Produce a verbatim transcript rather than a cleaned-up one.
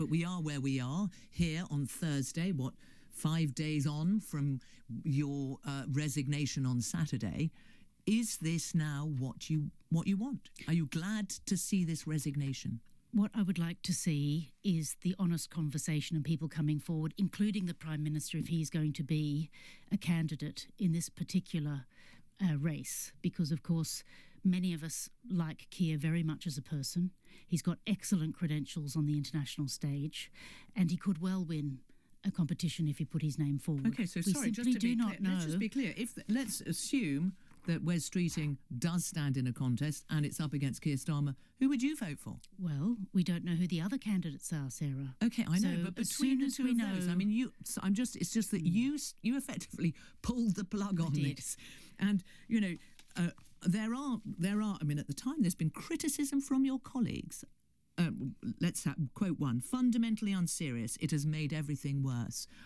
But we are where we are here on Thursday, what, five days on from your uh, resignation on Saturday. Is this now what you what you want? Are you glad to see this resignation? What I would like to see is the honest conversation and people coming forward, including the Prime Minister, if he's going to be a candidate in this particular uh, race. Because, of course, many of us like Keir very much as a person. He's got excellent credentials on the international stage, and he could well win a competition if he put his name forward. Okay, so we sorry, simply just to do be not clear, know. let's just be clear. If the, let's assume that Wes Streeting does stand in a contest and it's up against Keir Starmer, who would you vote for? Well, we don't know who the other candidates are, Sarah. Okay, I know, So but as between soon the as two we of know, those, I mean, you. So I'm just. It's just that you you effectively pulled the plug on did. this, and you know, uh, there are there are. I mean, at the time, there's been criticism from your colleagues. Uh, let's have, quote one: fundamentally unserious. It has made everything worse.